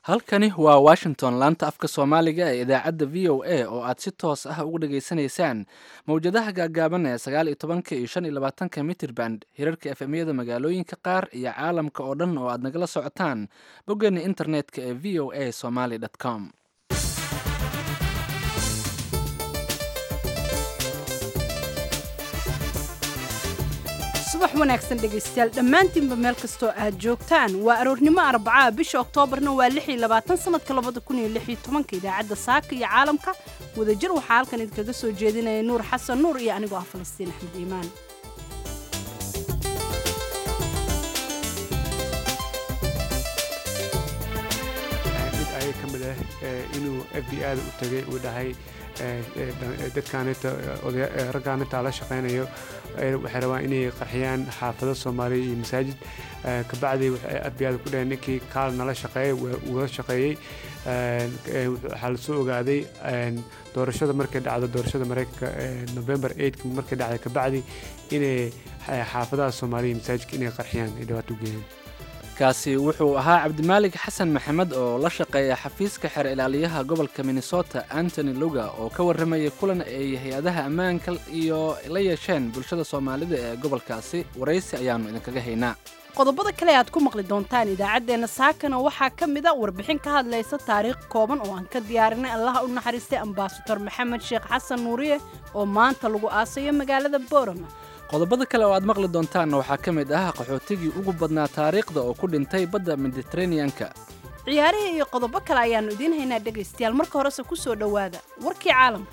halkani waa Washington laanta afka Soomaaliga ee idaacadda VOA oo aad si toos ah ugu dhageysanaysaan mowjadaha gaagaaban ee 19 iyo 25 mitirban hirarka FM-yada magaalooyinka qaar iyo caalamka oo dhan oo aad nagala socotaan boggeena internetka ee voasomali.com. subax wanaagsan dhegaystayaal dhammaantiinba meel kastoo aad joogtaan waa aroornimo Arbacaa bisha Oktoobarna waa 26 sanadka 2016 idaacadda saaka iyo caalamka wadajir waxaa halkan idinkaga soo jeedinaya Nuur Xasan Nuur iyo anigoo ah Falastiin Axmed Iimaan. mid ay ka mid inuu FBI u tagay uu dhahay dadkaanita raggaanita la shaqeynayo waxay rabaan inay qarxiyaan xaafado Soomaaliya iyo masaajid kabacdi FBI ku dhahay ninkii kaal nala shaqeeyay uu la shaqeeyay waxaa la soo ogaaday doorashada markay dhacdo doorashada Mareykanka November 8 markay dhacday kabacdi inay xaafadaha Soomaaliya iyo masaajidka inay qarxiyaan ay dhawaato u geeyeen. kaasi wuxuu ahaa Cabdimaalig Xasan Maxamed oo la shaqeeya xafiiska xeer ilaaliyaha gobolka Minnesota Anthony Luga oo ka warramaya kulan ay hay'adaha ammaanka iyo la yeesheen bulshada Soomaalida ee gobolkaasi waraysi ayaanu idinkaga haynaa. qodobada kale aad ku maqli doontaan idaacadeena saakana waxaa ka mid ah warbixin ka hadlaysa taariikh kooban oo aan ka diyaarinay Allaha u naxariistay ambassador Maxamed Sheekh Xasan Nuuriye oo maanta lagu aasayo magaalada Boorama. qodobada kale oo aad maqli doontaan waxaa ka mid ah qaxootigii ugu badnaa taariikhda oo ku dhintay badda Mediterranean-ka. ciyaarihii iyo qodobo kale ayaanu idiin haynaa dhegaystayaal marka horese ku soo dhowaada warkii caalamka.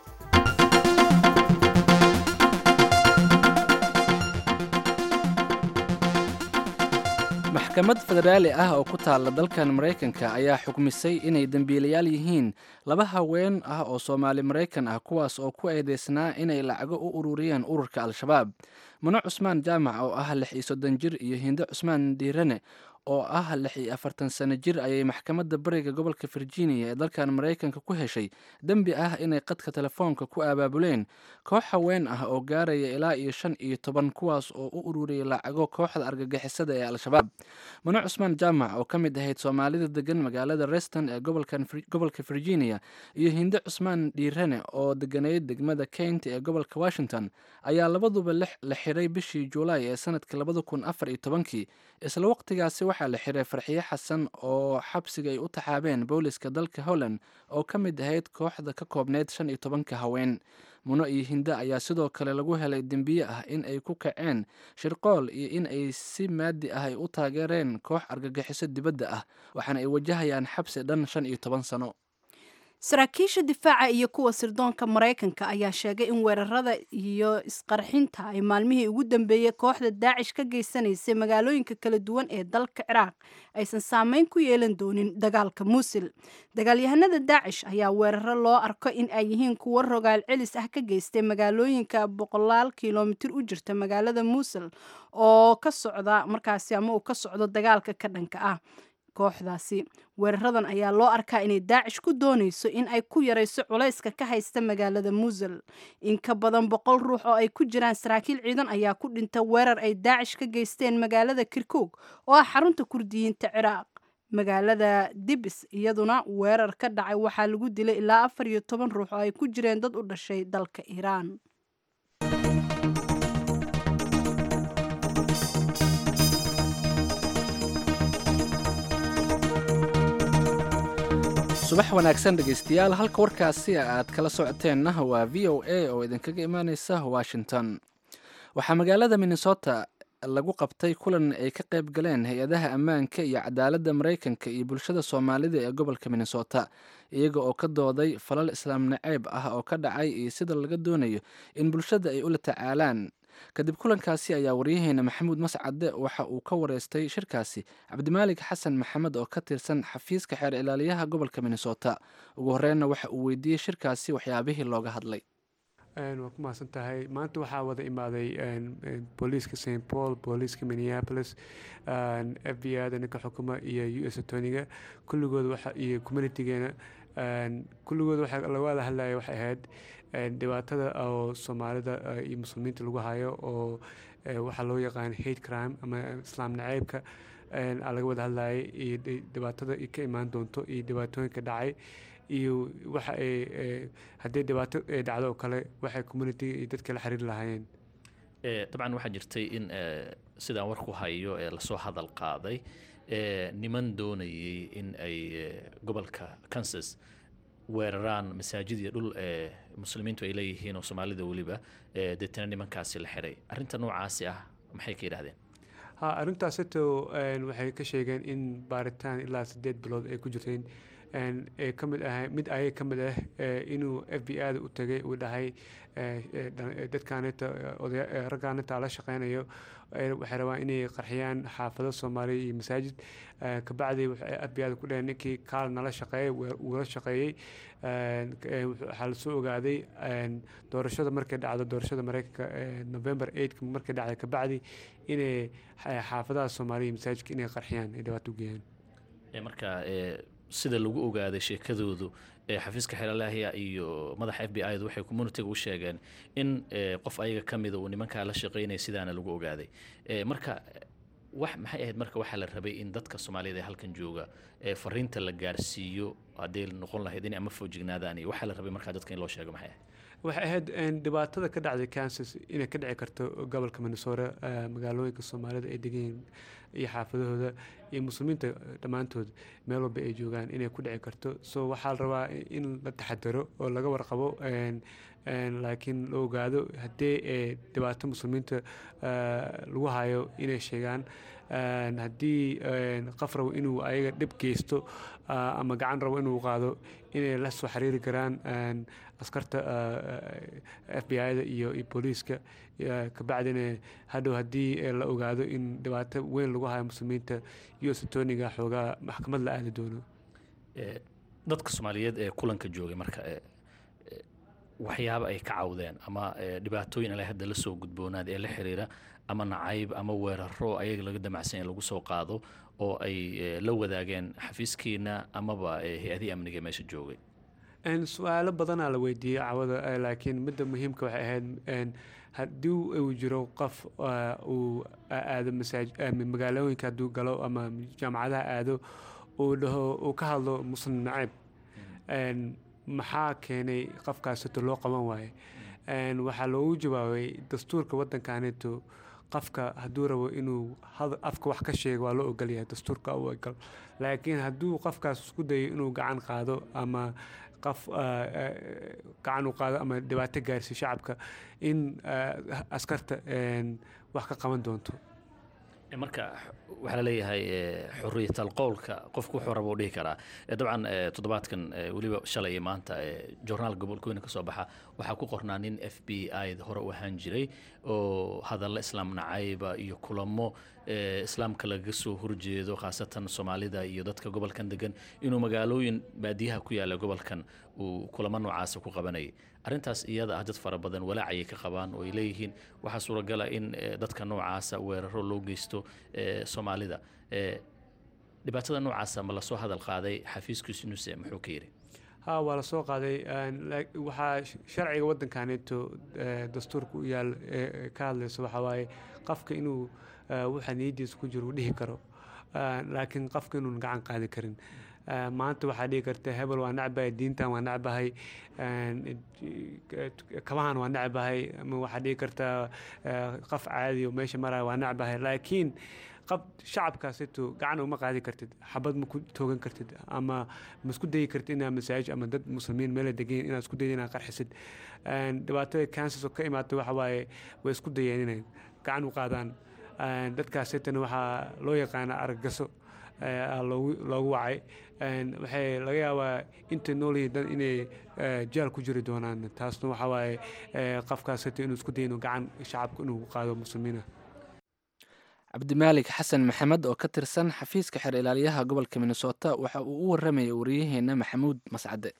maxkamad federaali ah oo ku taala dalkan Mareykanka ayaa xukmisay inay dambiilayaal yihiin laba haween ah oo Soomaali Mareykan ah kuwaas oo ku eedeysnaa inay lacago u ururiyeen ururka Al-Shabaab. Mano Cusmaan Jaamac oo ah 36 jir iyo Hindo Cusmaan Diirane oo ah 46 sano jir ayay maxkamadda bariga gobolka Virginia ee dalkan Mareykanka ku heshay dambi ah inay qadka telefoonka ku abaabuleen koox haween ah oo gaaraya ilaa iyo 15 kuwaas oo u ururiyay lacago kooxda argagixisada ee Al-Shabaab. Mano Cusmaan Jaamac oo ka mid ahayd Soomaalida degan magaalada Reston ee gobolka Virginia iyo Hindo Cusmaan Diirane oo deganeyd degmada Kent ee gobolka Washington ayaa labaduba la xiray bishii Juulaay ee sanadka 2014 isla waqtigaasi waxaa la xiray Farxiye Xasan oo xabsiga ay u taxaabeen booliska dalka Holland oo ka mid ahayd kooxda ka koobneyd 15 haween. Muno iyo Hinda ayaa sidoo kale lagu helay dambiye ah in ay ku kaceen shirqool iyo in ay si maadi ah ay u taageereen koox argagixiso dibadda ah waxaana ay wajahayaan xabsi dhan 15 sano. saraakiisha difaaca iyo kuwa sirdoonka Mareykanka ayaa sheegay in weerarada iyo isqarxinta ay maalmihii ugu dambeeyay kooxda Daacish ka geysanaysay magaalooyinka kala duwan ee dalka Ciraaq aysan saameyn ku yeelan doonin dagaalka Mosul. Dagaalyahanada Daacish ayaa weeraro loo arko in ay yihiin kuwa rogaal celis ah ka geystay magaalooyinka 100 kiiloomitir u jirta magaalada Mosul oo ka socda markaasi ama uu ka socdo dagaalka ka dhanka ah kooxdaasi. weeraradan ayaa loo arkaa inay Daacish ku doonayso in ay ku yareyso culayska ka haysta magaalada Mosul. in ka badan 100 ruux oo ay ku jiraan saraakiil ciidan ayaa ku dhintay weerar ay Daacish ka geysteen magaalada Kirkuk oo ah xarunta Kurdiyiinta Ciraaq. magaalada Dibis iyaduna weerar ka dhacay waxaa lagu dilay ilaa 14 ruux oo ay ku jireen dad u dhashay dalka Iiraan. subax wanaagsan dhegaystayaal halka warkaasi aad kala socoteenna waa VOA oo idinkaga imaaneysa Washington. waxaa magaalada Minnesota lagu qabtay kulan ay ka qayb galeen hay'adaha ammaanka iyo cadaaladda Mareykanka iyo bulshada Soomaalida ee gobolka Minnesota iyaga oo ka dooday falal islaam naceeb ah oo ka dhacay iyo sida laga doonayo in bulshada ay ula tacaalaan. kadib kulankaasi ayaa waryaheena Maxamuud Mascade waxa uu ka wareystay shirkaasi Cabdimaalig Xasan Maxamed oo ka tirsan xafiiska xeer ilaaliyaha gobolka Minnesota. ugu horreynna waxa uu weydiiyey shirkaasi waxyaabihii looga hadlay. waa ku mahadsan tahay maanta waxaa wada imaaday booliiska St. Paul, booliiska Minneapolis, FBI-da ninka xukuma iyo US Attorney-ga kulligood iyo community-geena kulligood waxa laga wada hadlaya waxay ahayd dhibaatada oo soomaalida iyo muslimiinta lagu hayo oo waxaa loo yaqaan hate crime ama islaam naceybka laga wada hadlayay iyo dhibaatada ka imaan doonto iyo dhibaatooyinka dhacay iyo waxa haddii dhibaato ay dhacdo oo kale waxay community iyo dadka la xiriiri lahaayeen. dabcan waxaa jirtay in sidaan war ku hayo lasoo hadal qaaday niman doonayay in ay gobolka Kansas weeraraan masaajid iyo dhul muslimiintu ay leeyihiin oo Soomaalida waliba deetana nimankaasi la xiray. Arrinta noocaasi ah maxay ka yiraahdeen? arrintaas waxay ka sheegeen in baaritaan ilaa 8 bilood ay ku jirteen mid ayay ka mid ah inuu FBI u tagay uu dhahay dadkaanita raggaanita la shaqeynayo waxay rabaan inay qarxiyaan xaafado Soomaaliya iyo masaajid kabacdi FBI ku dhahay ninkii kaal nala shaqeeyay uu la shaqeeyay waxaa la soo ogaaday doorashada markay dhacdo doorashada Mareykanka November 8 markay dhacday kabacdi inay xaafadaha Soomaaliya masaajidka inay qarxiyaan ay dhibaato u geeyaan. marka sida lagu ogaaday sheekadoodu xafiiska xeelalaha iyo madaxa FBI waxay community u sheegeen in qof ayaga kamid uu nimanka la shaqeynay sidaana lagu ogaaday. marka wax maxay ahayd marka waxa la rabay in dadka Soomaaliyeed halkan jooga fariinta la gaarsiiyo hadii noqon lahayd in ama foojignaadaan waxa la rabay marka dadka in loo sheego maxay waxay ahayd dhibaatada ka dhacday Kansas inay ka dhici karto gobolka Minnesota magaalooyinka Soomaalida ay degan iyo xaafadahooda iyo muslimiinta dhamaantood meel walba ay joogaan inay ku dhici karto soo waxaa la rabaa in la taxadaro oo laga warqabo laakiin la ogaado haddii dhibaato muslimiinta lagu hayo inay sheegaan haddii qof rabo inuu ayaga dhib geysto ama gacan rabo inuu qaado inay la soo xiriiri karaan askarta FBI-da iyo booliiska kabacdina hadhow haddii la ogaado in dhibaato weyn lagu hayo muslimiinta iyo satooniga xoogaa maxkamad la aadi doono. dadka Soomaaliyeed ee kulanka joogay marka waxyaabo ay ka cawdeen ama dhibaatooyin ay hadda la soo gudboonaad ee la xiriira ama nacayb ama weeraro ayaga laga damacsan lagu soo qaado oo ay la wadaageen xafiiskiina amaba hay'adaha amniga meesha joogay. su'aalo badan la weydiiyay cawada laakiin midda muhiimka waxay ahayd haddii uu jiro qof uu aado magaalooyinka hadduu galo ama jaamacadaha aado uu ka hadlo muslim nacayb maxaa keenay qofkaas loo qaban waaye waxaa loogu jawaabay dastuurka waddankaanito qofka hadduu rabo inuu afka wax ka sheego waa loo ogolyahay dastuurka u ogol laakiin hadduu qofkaas isku dayo inuu gacan qaado ama qof gacan u qaado ama dhibaato gaarsiiyo shacabka in askarta wax ka qaban doonto. marka waxa la leeyahay xurriyatul qowlka qofku wuxuu rabo dhihi karaa dabcan toddobaadkan waliba shalay maanta journal gobolkooyinka ka soo baxa waxa ku qornaa nin FBI hore u ahaan jiray oo hadalla islaam nacayba iyo kulamo islaamka laga soo horjeedo khaasatan Soomaalida iyo dadka gobolkan degan inuu magaalooyin baadiyaha ku yaala gobolkan uu kulamo noocaas ku qabanay. arrintaas iyada ah dad fara badan walaacay ka qabaan oo ay leeyihiin waxa suuragal ah in dadka noocaas weeraro loo geysto Soomaalida. dhibaatada noocaas ma la soo hadal qaaday xafiiskiisu nuse muxuu ka yiri? waa la soo qaaday waxaa sharciga waddankaanito dastuurka u yaal ka hadlayso waxa waaye qofka inuu waxa niyadiisa ku jiro uu dhihi karo laakiin qofka inuu gacan qaadi karin. maanta waxaa dhihi karta hebel waa nacbahay diintan waa nacbahay kabahan waa nacbahay ama waxaa dhihi kartaa qof caadi oo meesha maraya waa nacbahay laakiin qab shacabkaasito gacan uma qaadi kartid xabad ma ku toogan kartid ama ma isku dayi kartid inaad masaajid ama dad muslimiin meel degan inaad isku dayid inaad qarxisid. dhibaatada Kansas oo ka imaatay waxa waaye way isku dayeen inay gacan u qaadaan dadkaasitana waxaa loo yaqaana argagaso loogu wacay waxay laga yaabaa inta noolihii dan inay jaal ku jiri doonaan taasna waxa waaye qofkaasito inuu isku dayo inuu gacan shacabka inuu qaado muslimiina. cabdimaalik xasan maxamed oo ka tirsan xafiiska xeer ilaaliyaha gobolka Minnesota waxa uu u waramayay wariyaheena Maxamuud Mascade.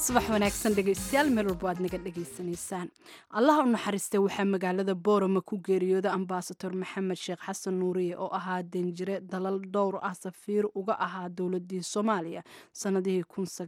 subax wanaagsan dhegaystayaal meel walba aad naga dhegaysanaysaan allaha u naxariistay waxaa magaalada boorama ku geeriyooday ambasador maxamed sheekh xasan nuuriye oo ahaa danjire dalal dhowr ah safiir uga ahaa dowladii soomaaliya sanadihii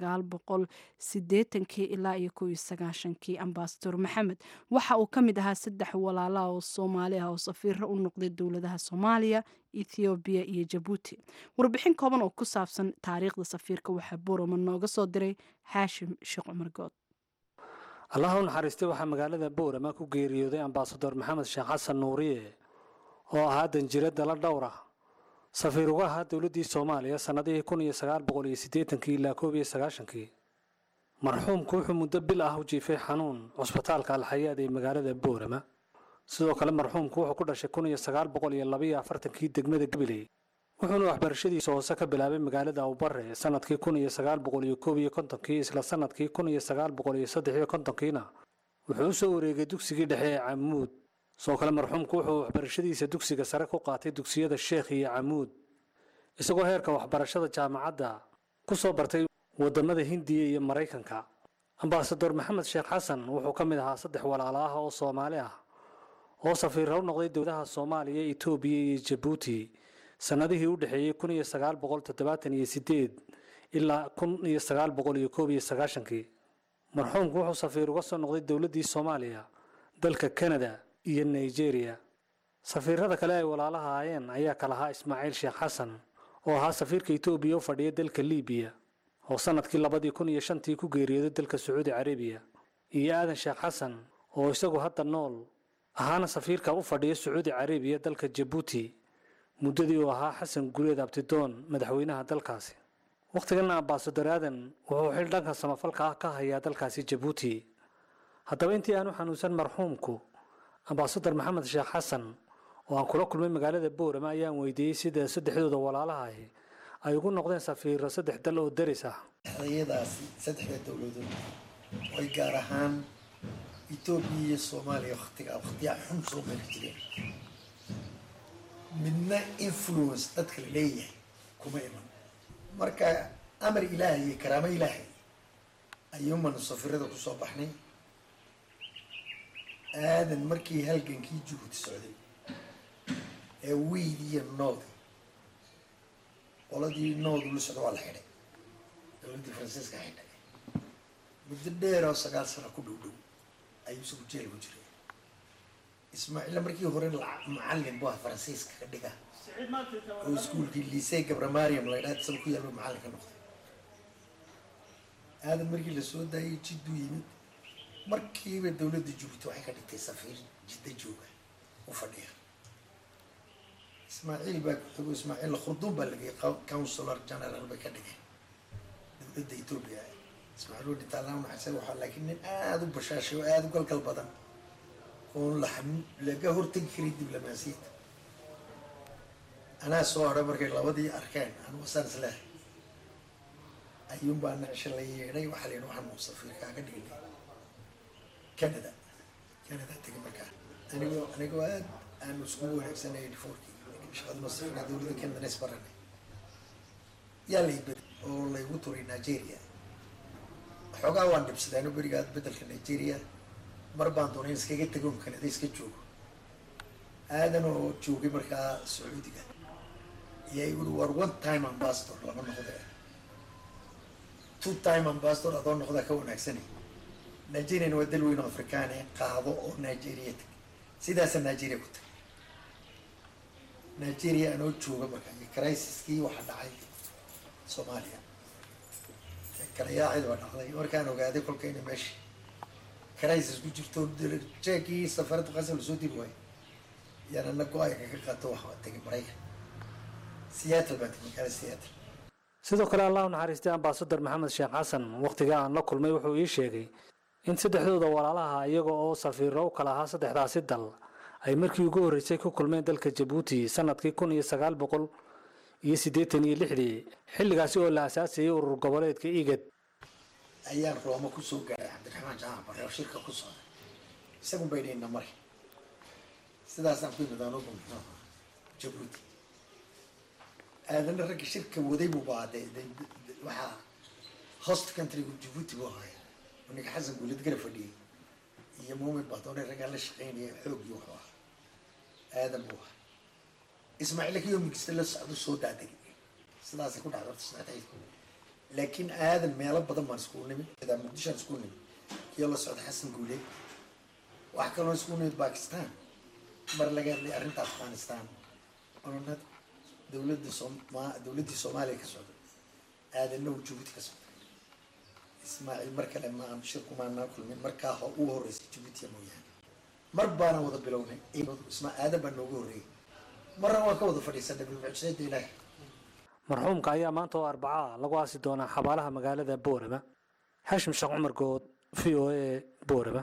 ilaa iyo ambasador maxamed waxa uu ka mid ahaa 3 walaalaha oo soomaali ah oo safiira u noqday dowladaha soomaaliya ethoobiya iyo jabuuti warbixin kooban oo ku saabsan taariikhda safiirka waxaa boorama nooga soo diray xaashim sheekh cumar good allaha u naxariistay waxaa magaalada boorama ku geeriyooday ambasador maxamed sheekh xasan nuuriye oo ahaa danjire dalal dhowr ah safiir uga ahaa dowladii soomaaliya sanadihii ilaa marxuumku wuxuu muddo bil ah u jiifay xanuun cusbitaalka alxayaad ee magaalada boorama sidoo kale marxuumku wuxuu ku dhashay degmada gabiley wuxuuna waxbarashadiisa hoose ka bilaabay magaalada awbare sanadkii isla sanadkii kiina wuxuu usoo wareegay dugsigii dhexe ee camuud sidoo kale marxuumku wuxuu waxbarashadiisa dugsiga sare ku qaatay dugsiyada sheekh iyo camuud isagoo heerka waxbarashada jaamacadda ku soo bartay wadamada hindiya iyo maraykanka ambasador maxamed sheekh xasan wuxuu ka mid ahaa 3 walaalo ah oo soomaali ah oo safiirro u noqday dowladaha soomaaliya etoobiya iyo jabuuti sanadihii u dhaxeeyay ilaa marxuumku wuxuu safiir uga soo noqday dowladii soomaaliya dalka Canada iyo Nigeria safiirada kale ay walaalaha ahaayeen ayaa kala ahaa Ismaaciil Sheekh Xasan oo ahaa safiirka Itoobiya u fadhiya dalka Liibiya oo sanadkii 2005 ku geeriyooday dalka Sacuudi Carabiya iyo Aadan Sheekh Xasan oo isagu hadda nool ahaana safiirka u fadhiya Sacuudi Carabiya dalka Djibouti muddadii uu ahaa Xasan Gureed Abtidoon madaxweynaha dalkaasi waqtigan ambasador Aadan wuxuu xil dhanka samafalka ka hayaa dalkaasi Djibouti haddaba intii aanu xanuunsan marxuumku ambasador maxamed sheekh xasan oo aan kula kulmay magaalada Boorama ayaan weydiiyay sida 3 walaalaha ay ugu noqdeen safiiro 3 dal oo daris ah hay'adaas 3 dawladood way gaar ahaan Itoobiya iyo Soomaaliya waqtiga xun soo mari jireen midna influence dadka leeyahay kuma iman marka amar ilaahi karaama ilaahi ayuuma safiirada ku soo baxnay aadan markii halgankii Djibouti socday ee wiidiyo nood qoladii nood lu socdo wala xidhay dowladda Faransiiska xidhay muddo dheer oo 9 sano ku dhow ayuu soo jeel ku jiray Ismaaciil markii hore macallin buu Faransiiska ka dhiga oo iskuulkii Lycée Gabra Mariam la yiraahdo soo ku yaalo macallin ka noqday aadan markii la soo daayay jiddu yimid markiiba dowladda Djibouti waxay ka dhigtay safiir jidda jooga u fadhiya Ismaaciil baa ku Ismaaciil khudub baa laga counselor general ba ka dhigay dowladda Itoobiya Ismaaciil uu dhintay maxay waxa laakiin aad u bashaashay oo aad u galgal badan oo laga hortagi karay diblomaasiyadda ana soo hore markay labadii arkeen aan wasan islaa ayuun baa nacshilay yeeray waxa leen waxaan safiirka ka dhigay Canada tagi markaa anigu aan isku wanaagsanay difoorkii shaqada mas'uuliyadda dowladda Canada nisbaranay yaa leeyahay oo lagu turay Nigeria xogaa waan dibsadaan barigaad bedelka Nigeria mar baan doonay iskaga tago Canada iska joogo aadan oo joogay markaa Sacuudiga iyagu war one time ambassador lama noqday 2 time ambassador adoo noqda ka wanaagsanay Nigeria waa dal weyn oo Afrikaan ah qaado oo Nigeria sidaas Nigeria ku tagay Nigeria anoo jooga markaa crisis-kii waxa dhacay Soomaaliya kala yaacid waa dhacday markaan ogaaday kolkay in meesha crisis ku jirto jeekii safarada qasab soo dib way yana nagoay ka qaato waxa tagay Mareykan Seattle baa tagay Seattle sidoo kale Allah naxariistay ambasador maxamed sheekh xasan waqtiga aan la kulmay wuxuu ii sheegay in 3 walaalaha iyaga oo safiiro u kala ahaa 3daasi dal ay markii ugu horeysay ku kulmeen dalka Djibouti sanadkii 1986 xilligaasi oo la aasaasay urur goboleedka IGAD ayaan Roma ku soo gaaray Cabdiraxmaan Jaamac oo shirka ku soo isagu baydayna mar sidaas aan ku midano Djibouti aadan rag shirka waday buu baaday waxa host country Djibouti buu ahaa ونك حسن قلت قرف لي هي مؤمن بطوني رجع للشقين حوق يوحوا آدم بوح اسمع لك يوم يستل الصعد الصوت عادي سلاس يكون عرفت الصعد لكن آدم ما يلبى ضمن سكون من إذا مقدش سكون يلا صعد حسن قولي وحكى له سكون باكستان مر لقى لي أرنت أفغانستان أنا دولتي الصومالية كسعود هذا إنه جبوتي كسعود إسماعيل مركا لما نشركوا ما ناكل من مركا هو رئيس جبوتي مويان مربانا وضع بلوني اسمع هذا بنوغوري مرة وكوض فريسة بالمعجزات إلهي marxuumka ayaa maanta oo Arbacaa lagu aasi doonaa xabaalaha magaalada Boorama. Hashim Sheekh Cumar Good, VOA Boorama.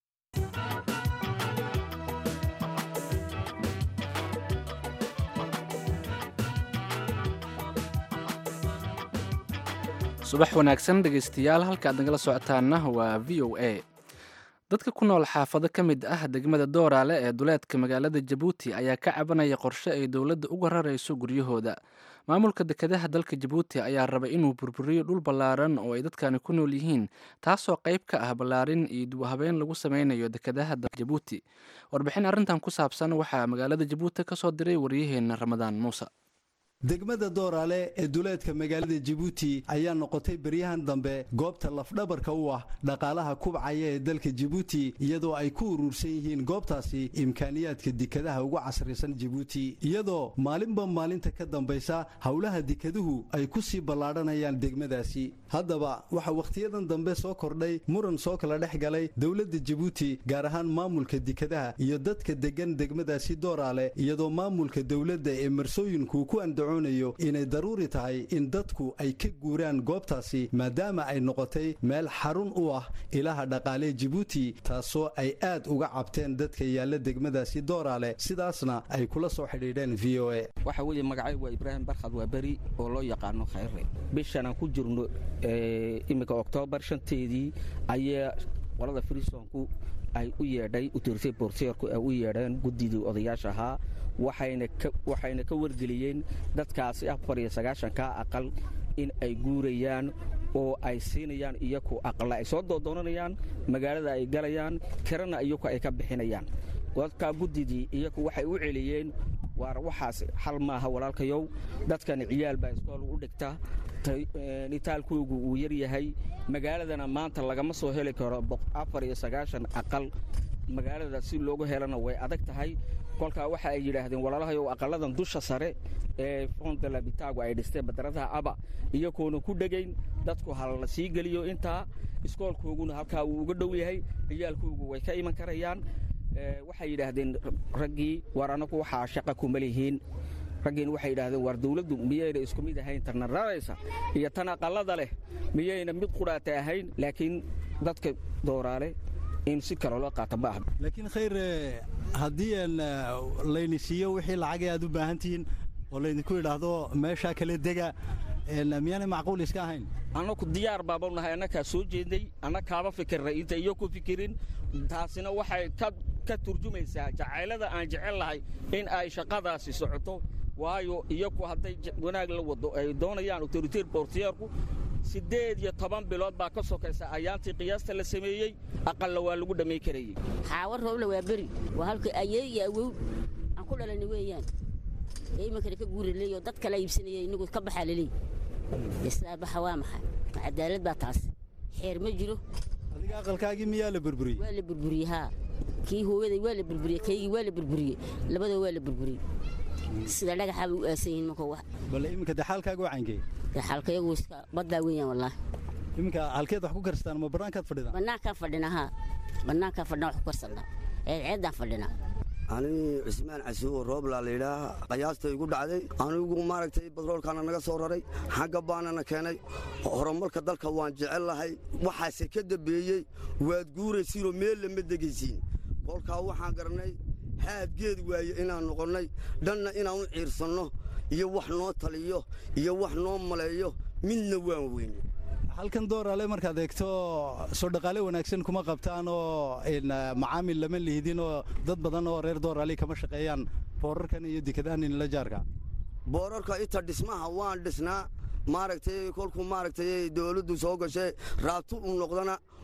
subax wanaagsan dhegaystayaal halka aad nagala socotaana waa VOA. dadka ku nool xaafado ka mid ah degmada Dooraale ee duleedka magaalada Jabuuti ayaa ka cabanaya qorshe ay dowladda uga rarayso guryahooda. maamulka dekedaha dalka Jabuuti ayaa raba inuu burburiyo dhul ballaaran oo ay dadkani ku nool yihiin, taasoo qayb ka ah ballaarin iyo dib u habeyn lagu sameynayo dekedaha dalka Jabuuti. warbixin arrintan ku saabsan waxaa magaalada Jabuuti ka soo diray wariyaheena Ramadaan Muuse. degmada Dooraale ee duleedka magaalada Jabuuti ayaa noqotay bariyahan dambe goobta lafdhabarka u ah dhaqaalaha kubcaya ee dalka Jabuuti, iyadoo ay ku urursan yihiin goobtaasi imkaaniyaadka dekedaha ugu casrisan Jabuuti, iyadoo maalinba maalinta ka dambaysa hawlaha dekeduhu ay ku sii ballaaranayaan degmadaasi. haddaba waxa waqtiyadan dambe soo kordhay muran soo kala dhex galay dowladda Jabuuti, gaar ahaan maamulka dekedaha iyo dadka degan degmadaasi Dooraale, iyadoo maamulka dowladda ee marsooyinku ku inay daruuri tahay in dadku ay ka guuraan goobtaasi maadaama ay noqotay meel xarun u ah ilaha dhaqaale Jabuuti, taasoo ay aad uga cabteen dadka yaala degmadaasi Dooraale, sidaasna ay kula soo xidhiidheen VOA. waxa weeye magacay waa Ibraahim Barkhad waa bari oo loo yaqaano Khayre. bishan aan ku jirno imika October 5teedii ayaa qolada Freesonku ay u yeedhay utirtay boorseerku ay u yeedheen guddiga odayaasha ahaa, waxayna ka wargeliyeen dadkaasi 490 ka aqal in ay guurayaan oo ay siinayaan iyagu aqal ay soo doonanayaan, magaalada ay galayaan, kirana iyagu ay ka bixinayaan. dadka guddidii iyagu waxay u celiyeen waar waxaas hal maaha walaalkayow, dadkan ciyaal baa iskool u dhigta, nitaalkoogu uu yar yahay, magaaladana maanta lagama soo heli karo 490 aqal, magaalada si loogu helana way adag tahay. kolka waxa ay yiraahdeen walaalahayow aqaladan dusha sare ee Fonda la Bitaago ay dhistay badaradaha aba iyagoona ku dhageyn dadku hal la sii galiyo inta iskoolkooguna halka uu uga dhow yahay, ciyaalkoogu way ka iman karayaan. waxay yiraahdeen raggii war anagu waxa shaqo ku malihiin, raggiin waxay yiraahdeen war dawladdu miyayna isku mid ahayn tarna raaysa iyo tan aqalada leh miyayna mid quraata ahayn, laakiin dadka Dooraale in si kale loo qaato baahan. laakiin khayr haddii laynisiiyo wixii lacag aad u baahantihiin oo laydinku yidhaahdo meesha kale dega miyaanay macquul iska ahayn? anagu diyaar baaba nahay, annagaa soo jeeday, annagaaba fikirnay inta iyo ku fikirin. taasina waxay ka turjumaysaa jacaylada aan jecel lahay in ay shaqadaasi socoto, waayo iyagu hadday wanaag la wado ay doonayaan autoriteer boortiyarku 18 bilood baa ka sokaysa ayaantii qiyaasta la sameeyay, aqal waa lagu dhamay karayay. xaawar rooble waa bari waa halka ayay iyo awow aan ku dhalanay weeyaan, ma kale ka guurilay dad kala iibsanayay inagu ka baxaa leey isla baxa waa maxay cadaalad baa taas xeer ma jiro. adiga aqalkaagii miyaa la burburiyay? waa la burburiyay ha, kii hooyaday waa la burburiyay, kaygii waa la burburiyay, labadaba waa la burburiyay. sida dhagaxa u aasayn markoo wax bal iminka xaalkaagu wacankay xaalkaygu iska badda weeyaan wallahi. iminka halkeed wax ku karstaan ma banaankaad fadhidaan? banaanka fadhinaha, banaanka fadhina wax ku karsanaa ceedan fadhina. ani Cismaan Casuur roob la leeyahay qiyaasta igu dhacday, anigu maaragtay badroolkana naga soo raray, xagga baanana keenay. horumarka dalka waan jecel lahay, waxaase ka dambeeyay waad guuraysiin oo meel lama degaysiin. kolka waxaan garanay haadgeed waaye inaan noqonay dhanna inaan u ciirsanno iyo wax noo taliyo iyo wax noo maleeyo midna waan weyn. halkan Dooraale markaad eegto soo dhaqaale wanaagsan kuma qabtaan oo macaamil lama liidin oo dad badan oo reer Dooraale kama shaqeeyaan boorarkan iyo dekedahan in la jaarka. boorarka inta dhismaha waan dhisnaa, maaragtay kolku maaragtay dawladdu soo gashay raabtu u noqdana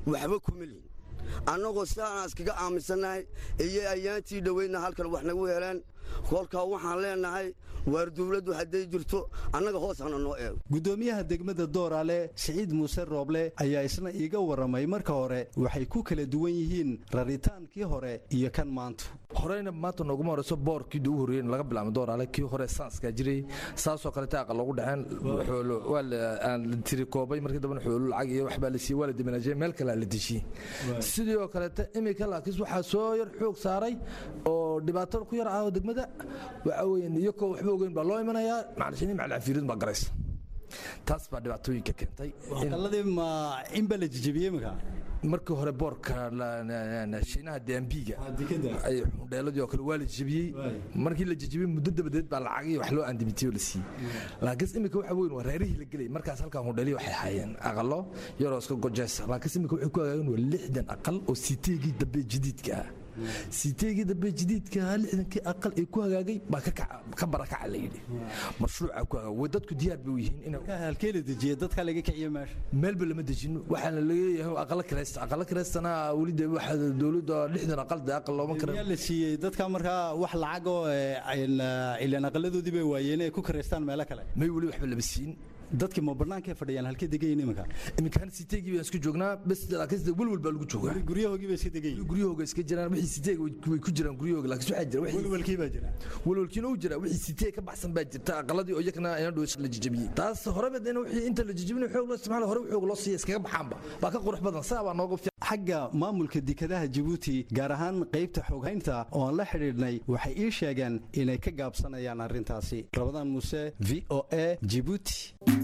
waxba kuma lihin annagoo sidaanaa iskaga aaminsannahay iyo ayaantii dhoweydna halkan wax nagu heleen kolkaa waxaan leenahay waar dawladdu hadday jirto annaga hoos hana noo eego gudoomiyaha degmada Dooraale Siciid Muuse Rooble ayaa isna iiga waramay marka hore waxay ku kala duwan yihiin raritaankii hore iyo kan maanta horeyna maanta nooguma horeyso boorkii ugu horreeyay laga bilaabo Dooraale kii hore saaska jiray saasoo kale taa lagu dhaxan xoolo aan tiri koobay markii dambe xoolo lacag iyo waxba la sii wala dimanajay meel kale la dishay sidoo kale imika laakiin waxa soo yar xoog saaray oo dhibaato ku yar ah degmada waxa weeyaan iyo ko waxba ogeyn baa loo imanayaa macallimiin macallimiin baa gareys taas baa dhibaatooyinka keentay qalladii ma in baa la jijibiyay markii hore boorka shiinaha dambiga ay xudheeladii oo kale waa la jijibiyay markii la jijibiyay muddo dabadeed baa lacag iyo wax loo andimitiyo la siiyay laakiin imika waxa weyn waa reerihii la galay markaas halkan xudheelii waxay hayeen aqalo yaroo iska gojeys laakiin imika waxay ku hagaageen waa 60 aqal oo siteegii dambe jadiidka ah siteegii dambe jadiidka 60 aqal ay ku hagaagay baa ka barakac la yiri mashruuca ku hagaagay dadku diyaar bay u yihiin in halkee la dejiyo dadka laga kiciyo meesha meel bal ma dejino waxa la leeyahay aqal kireystana waliba waxa dawladda 60 aqal daaqal loo man karo la siiyay dadka marka wax lacag oo ilaa aqaladoodii bay waayeen ay ku kireystaan meel kale may wali waxba la bisiin dadkii ma banaanka fadhiyaan halkee degayn iminkan siteegii baan isku joognaa bas laakiin walwal baa lagu joogaa guryahoogii bay iska degayn guryahooga iska jiraan wixii siteeg way ku jiraan guryahooga laakiin waxa jira walwalkii baa jira walwalkiina uu jira wixii siteeg ka baxsan baa jirta aqaladii oo yakna ayna dhow la jijibiyay taas hore badana wixii inta la jijibin xoog loo isticmaalo hore xoog loo siiyo iskaga baxaanba baa ka qurux badan sabab noogu xagga maamulka dekedaha Djibouti gaar ahaan qaybta xooghaynta oo aan la xiriirnay waxay ii sheegeen inay ka gaabsanayaan arrintaasi Rabadaan Muuse VOA Djibouti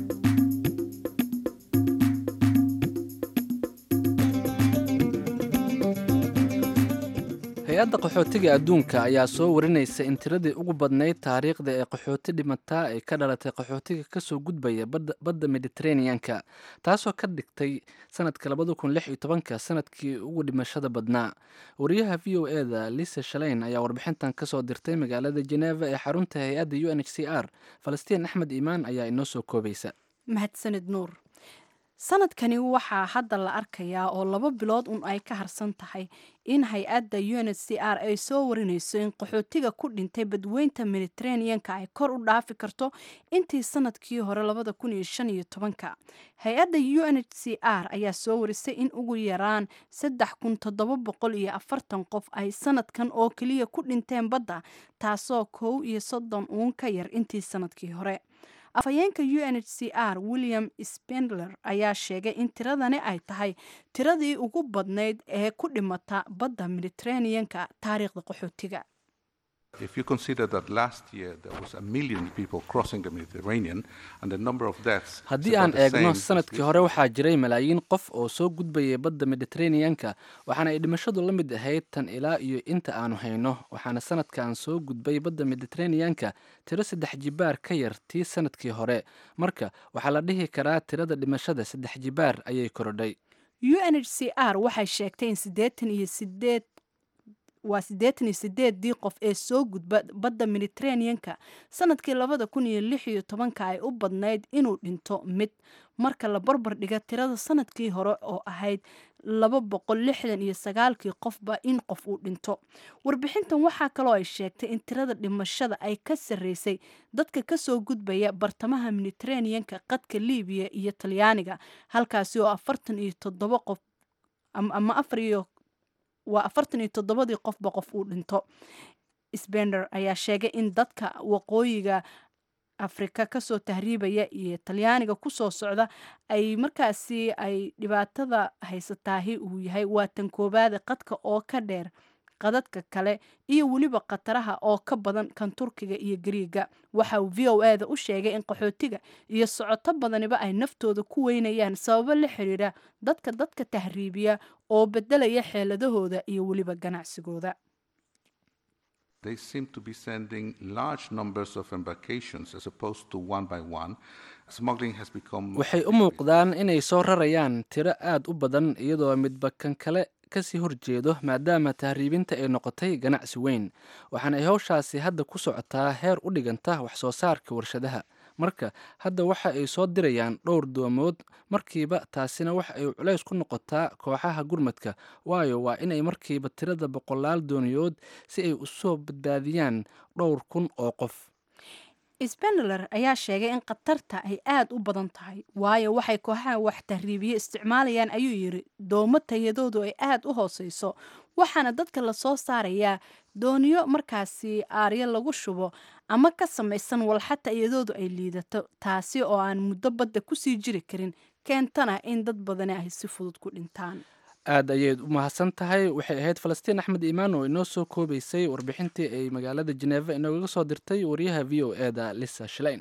hay-adda qaxootiga adduunka ayaa soo warinaysa in tiradii ugu badnayd taariikhda ee qaxooti dhimataa ay ka dhalatay qaxootiga kasoo gudbaya badda mediterranean-ka taasoo ka dhigtay sanadka 2016 sanadkii ugu dhimashada badnaa wariyaha v o eda lisa shaleyn ayaa warbixintan kasoo dirtay magaalada Geneva ee xarunta hay-adda UNHCR Falastiin Axmed Iimaan ayaa inoo soo koobaysa mahadsanid nuur sanadkani waxaa hadda la arkayaa oo 2 bilood ay ka harsan tahay in hay-adda UNHCR ay soo warinayso in qaxootiga ku dhintay badweynta Mediterranean-ka ay kor u dhaafi karto intii sanadkii hore 2015 hay-adda UNHCR ayaa soo warisay in ugu yaraan 3740 qof ay sanadkan oo kaliya ku dhinteen badda taasoo 31 ka yar intii sanadkii hore afhayeenka UNHCR William Spindler ayaa sheegay in tiradani ay tahay tiradii ugu badnayd ee ku dhimata badda Mediterranean-ka taariikhda qaxootiga. If you consider that last year there was 1 million people crossing the Mediterranean and the number of deaths haddii aan eegno sanadkii hore waxaa jiray malaayiin qof oo soo gudbayay badda Mediterranean-ka waxaana ay dhimashadu la mid ahayd tan ilaa iyo inta aanu hayno waxaana sanadkan soo gudbay badda Mediterranean-ka tiro 3 jibaar ka yar tii sanadkii hore marka waxaa la dhihi karaa tirada dhimashada 3 jibaar ayay korodhay. UNHCR waxay sheegtay in 88 qof ee soo gudba badda Mediterranean-ka sanadkii 2016 ay u badnayd inuu dhinto mid marka la barbar dhiga tirada sanadkii hore oo ahayd 269 qofba in qof uu dhinto. Warbixintan waxaa kaloo ay sheegtay in tirada dhimashada ay ka sareysay dadka ka soo gudbaya bartamaha Mediterranean-ka qadka Liibiya iyo Talyaaniga halkaasi oo 47 qof ama 47 qofba qof uu dhinto. Spender ayaa sheegay in dadka waqooyiga Afrika kasoo tahriibaya iyo Talyaaniga kusoo socda ay markaasi ay dhibaatada haysataahi uu yahay waa tan koobaad qadka oo ka dheer qadadka kale iyo waliba qataraha oo ka badan kan Turkiga iyo Greega. Waxa uu VOA-da u sheegay in qaxootiga iyo socoto badaniba ay naftooda ku weynayaan sababo la xiriira dadka tahriibiya oo bedelaya xeeladahooda iyo waliba ganacsigooda. They seem to be sending large numbers of embarkations as opposed to one by one. Smuggling has become waxay u muuqdaan inay soo rarayaan tiro aad u badan iyadoo midba kan kale kasii horjeedo maadaama tahriibinta ay noqotay ganacsi weyn waxaana ay hawshaasi hadda ku socotaa heer u dhiganta wax soo saarka warshadaha marka hadda waxa ay soo dirayaan dhowr doomood markiiba, taasina waxa ay culays ku noqotaa kooxaha gurmadka, waayo waa inay markiiba tirada boqolaal dooniyood si ay usoo badbaadiyaan dhowr kun oo qof. Spindler ayaa sheegay in khatarta ay aad u badan tahay, waayo waxay kooxaha wax tahriibiye isticmaalayaan ayuu yiri doomo tayadoodu ay aad u hooseyso, waxaana dadka lasoo saarayaa dooniyo markaasi aaryo lagu shubo ama ka samaysan walxa tayadoodu ay liidato, taasi oo aan muddo badda kusii jiri karin, keentana in dad badani ay si fudud ku dhintaan. aad ayayd u mahadsan tahay. waxay ahayd Falastiin Axmed Iimaan oo inoo soo koobaysay warbixintii ay magaalada Geneva inooga soo dirtay wariyaha VOA-da Lisa Schlein.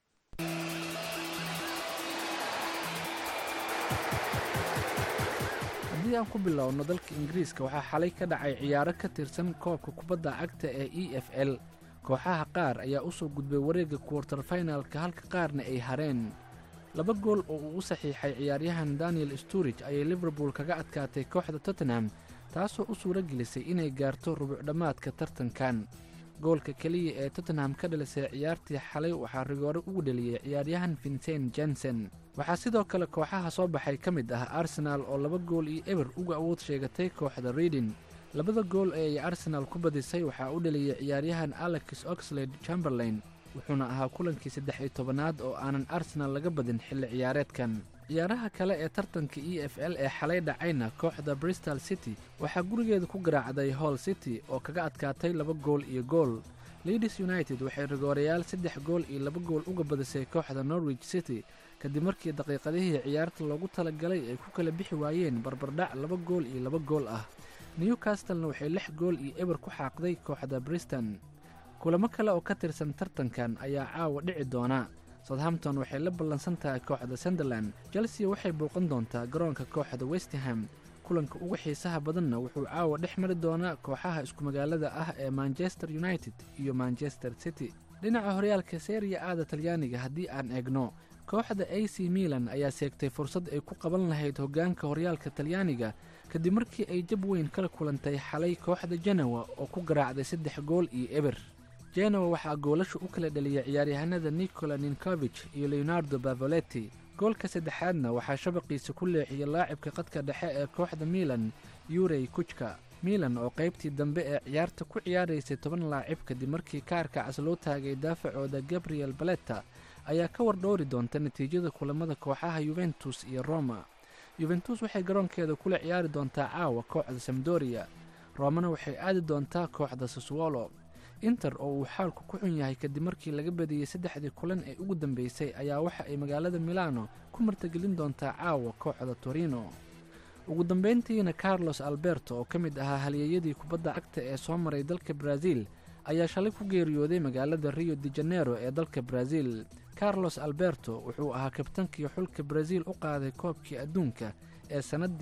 haddii aan ku bilowno dalka Ingiriiska, waxaa xalay ka dhacay ciyaaro ka tirsan koobka kubadda cagta ee EFL. kooxaha qaar ayaa u soo gudbay wareegga quarter finalka, halka qaarna ay hareen. 2 gool oo uu u saxiixay ciyaaryahan Daniel Sturridge ayay Liverpool kaga adkaatay kooxda Tottenham, taasoo u suura gelisay inay gaarto rubuc dhammaadka tartankan. goolka keliya ee Tottenham ka dhalisay ciyaartii xalay waxaa rigoore ugu dhaliyay ciyaaryahan Vincent Janssen. waxaa sidoo kale kooxaha soo baxay ka mid ah Arsenal oo 2 gool iyo eber uga awood sheegatay kooxda Reading. 2 gool ee ay Arsenal ku badisay waxaa u dhaliyay ciyaaryahan Alex Oxlade-Chamberlain, wuxuuna ahaa kulankii 13aad oo aanan Arsenal laga badin xilli ciyaareedkan. ciyaaraha kale ee tartanka EFL ee xalay dhacayna, kooxda Bristol City waxaa gurigeeda ku garaacday Hull City oo kaga adkaatay 2 gool iyo gool. Leeds United waxay rigoorayaal 3 gool iyo 2 gool uga badisay kooxda Norwich City kadib markii daqiiqadihii ciyaarta loogu talagalay ay ku kala bixi waayeen barbardhac 2 gool iyo 2 gool ah. Newcastle waxay 6 gool iyo eber ku xaaqday kooxda Preston. kulamo kale oo ka tirsan tartankan ayaa caawa dhici doona. Southampton waxay la ballansan tahay kooxda Sunderland. Chelsea waxay booqan doontaa garoonka kooxda West Ham. kulanka ugu xiisaha badanna wuxuu caawa dhex mari doonaa kooxaha isku magaalada ah ee Manchester United iyo Manchester City. dhinaca horyaalka Serie A Talyaaniga haddii aan eegno, kooxda AC Milan ayaa seegtay fursad ay ku qaban lahayd hoggaanka horyaalka Talyaaniga kadib markii ay jab weyn kala kulantay xalay kooxda Genoa oo ku garaacday 3 gool iyo eber. Genoa waxaa goolashu u kala dhaliyay ciyaaryahanada Nikola Ninkovic iyo Leonardo Pavoletti. goolka saddexaadna waxaa shabaqiisa ku leexiyay laacibka qadka dhexe ee kooxda Milan, Yurey Kuchka. Milan oo qaybtii dambe ee ciyaarta ku ciyaaraysay 10 laacib kadib markii kaarka cas loo taagay daafacooda Gabriel Paletta, ayaa ka wardhoori doonta natiijada kulamada kooxaha Juventus iyo Roma. Juventus waxay garoonkeeda kula ciyaari doontaa caawa kooxda Sampdoria. Romana waxay aadi doontaa kooxda Sassuolo. Inter oo uu xaalku ku xun yahay kadib markii laga badiyay 3 kulan ee ugu dambeysay ayaa waxa ay magaalada Milano ku martigelin doontaa caawa kooxda Torino. ugu dambeyntiina Carlos Alberto oo ka mid ahaa halyeeyadii kubadda cagta ee soo maray dalka Brazil ayaa shalay ku geeriyooday magaalada Rio de Janeiro ee dalka Brazil. Carlos Alberto wuxuu ahaa kabtankii xulka Brazil u qaaday koobkii adduunka ee sanadii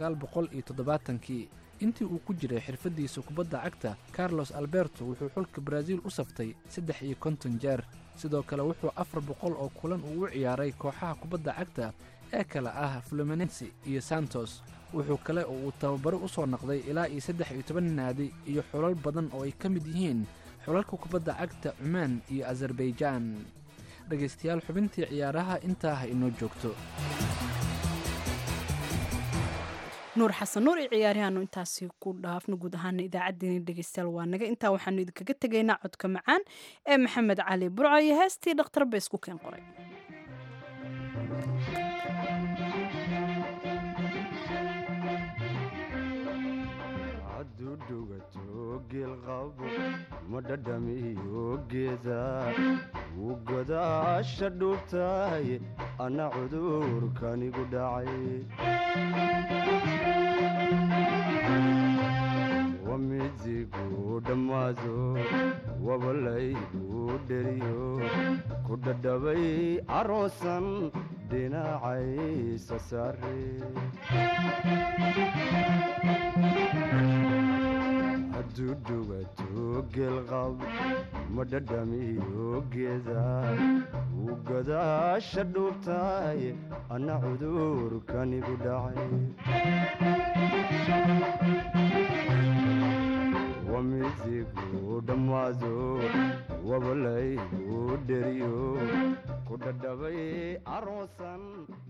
1970. intii uu ku jiray xirfadiisa kubadda cagta, Carlos Alberto wuxuu xulka Brazil u saftay 53 jeer. sidoo kale wuxuu 400 oo kulan u ciyaaray kooxaha kubadda cagta ee kala ah Fluminense iyo Santos. wuxuu kale oo uu tababaro u soo noqday ilaa 13 naadi iyo xulal badan oo ay ka mid yihiin xulalka kubadda cagta Oman iyo Azerbaijan. dhageystayaal, xubintii ciyaaraha intaa inoo joogto. nuur xasan nuur ciyaaryahannu intaasi ku dhaafno guud ahaan idaacaddeenii dhegeystayaal waa naga intaa waxaanu idinkaga tegaynaa codka macaan ee maxamed cali burco iyo heestii dhakhtar bees ku keen qoray. ma dhadhamiyo geeda wuu godaasha dhuubtahay ana cudurkanigu dhacay wamidigu dhammaado wabalaygu dheriyo ku dhadhabay aroosan dhinacaysa saare hadduu dhugato geelqab ma dhadhamiyo geeda wuu godaasha dhuubtahay ana cudurkanigu dhacay wamizigu dhammaado wabalaygu dheriyo ku dhadhabay aroosan